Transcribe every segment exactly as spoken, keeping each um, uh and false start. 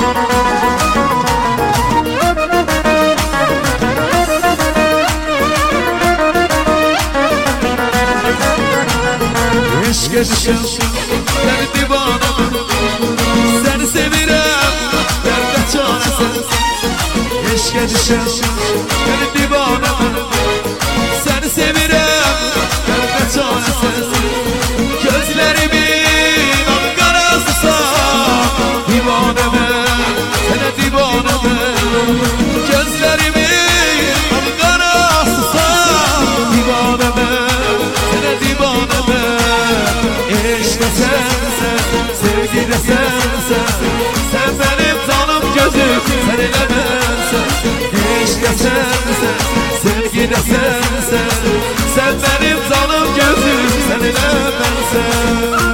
Eşke düşen ben divanım, seni sevirem derde çaresiz. Eşke düşen ben divanım, seni sevirem derde çaresiz. Gözlerimin al karasısa divanım, sana divanım. Gözlerimin al karasısa divanım, sana divanım. İşte sensen, sevgi de sensen, sen benim canım gözüm, sen ile bensen. İşte sensen, sevgi de sensen, sen benim canım gözüm, sen ile bensen.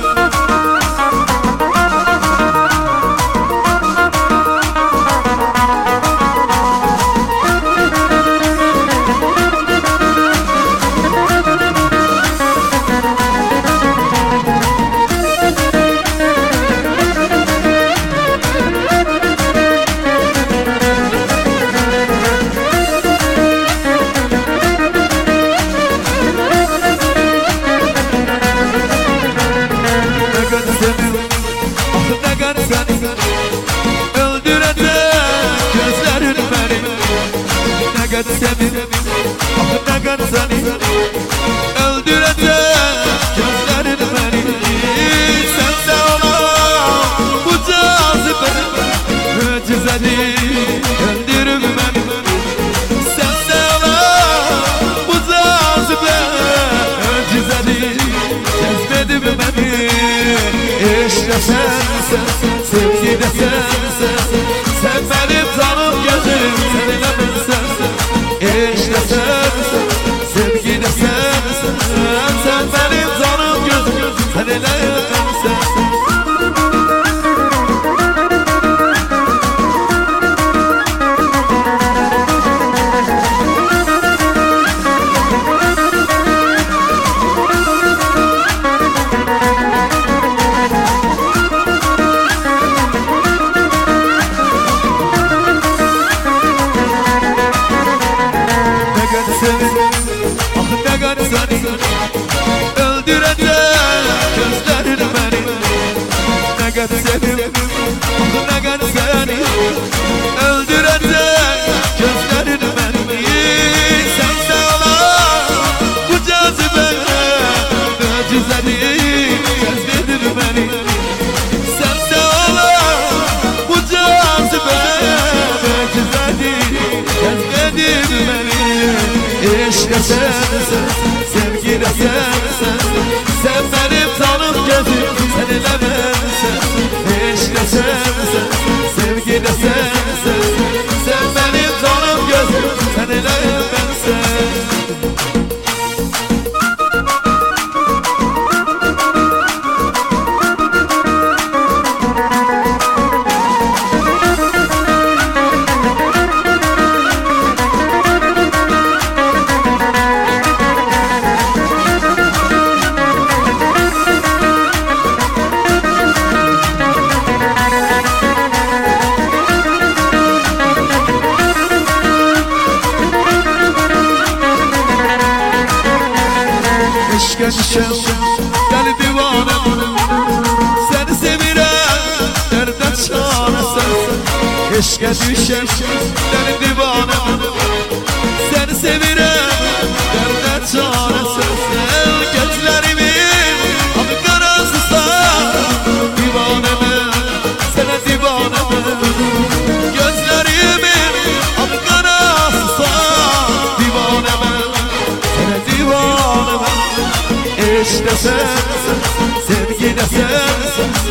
Sevim, ah ne kadar seni öldürecek gözlerin beni. Sende olan bu cazibenin mucizeni öldürür beni. Sende olan bu cazibe mucizeni cezbedir beni. İşte sensen, sevgi de sensen, sen benim canım gözüm, seninle bensen. İşte sensin, sevgi de sensin, sen benim canım gözüm, sen ile bensensin. Ah ne kadar seni öldürecek gözlerin beni. Ne kadar sevim, ah ne kadar seni öldürecek gözlerin beni. Sende olan bu cazibe mucizeni cezbedir beni. Sende olan bu cazibe mucizeni cezbedir beni. İşte sensin, sevgi de sensin, sen benim canım gözüm, sen ile bensen. İşte sensin, sevgi de sensin, sen benim canım gözüm, sen ile bensen. Eşke düşen deli divanım, seni sevirem derde çaresiz. Eşke düşen deli divanım, seni sevirem derde çaresiz. Gözlerimin al karasısa divanım, sana divanım. Gözlerimin al karasısa divanım, sana divanım. İşte sensin, sevgi de sensin,